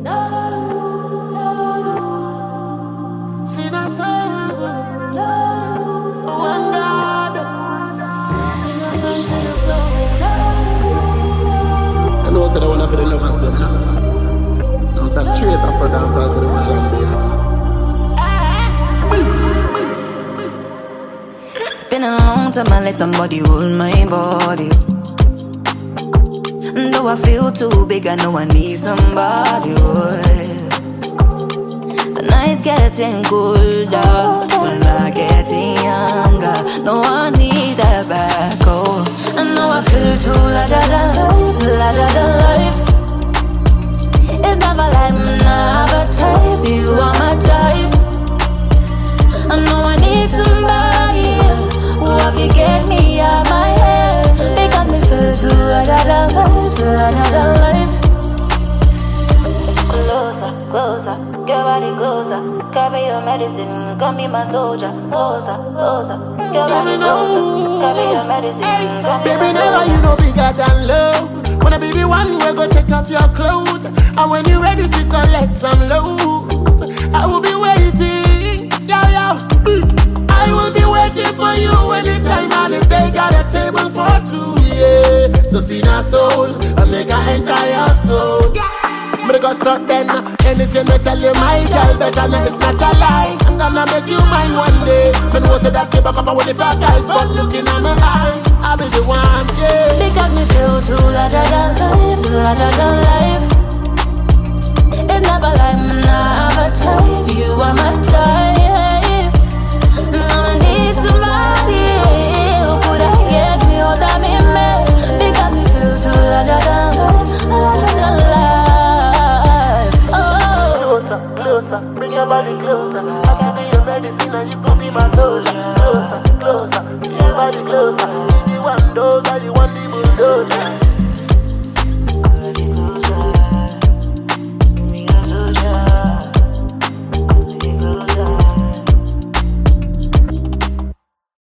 Sing a song. Oh my God. Sing a song to your soul. I know I said I want to for the lovers them. No, it's a straight off for dance out to the man and beyond. It's been a long time I let somebody hold my body. Though I feel too big, I know I need somebody. The night's getting colder, we're getting younger. No, I need that back, oh. I know I feel too larger than life. It's never like my never type. You are my type. I know I need somebody who can get me out my head. They got me feel too larger than life. Closer, closer, your body closer. Carry your medicine, come be my soldier. Closer, closer, your body closer. Carry your medicine, come be Baby, my never soldier. you know bigger than love. Wanna be the one who go take off your clothes. And when you're ready to collect some love, I will be waiting. Yo, yo. I will be waiting for you anytime and if they got a table for two, yeah. So see my soul and make her enter your soul. But go so then, anything I tell you, my girl, better know it's not a lie. I'm gonna make you mine one day. But no say that you back up with the back eyes, but looking at my eyes, I'll be the one, yeah. They got me feel too larger than life. It's never like my never type. You are my type. Now I need somebody who could have get me all that me mad. They got me feel too larger than life. Closer, closer, bring your body closer. I can be your medicine and you can be my soldier. Closer, closer, bring your body closer. If you want those, or you want the bulldozer.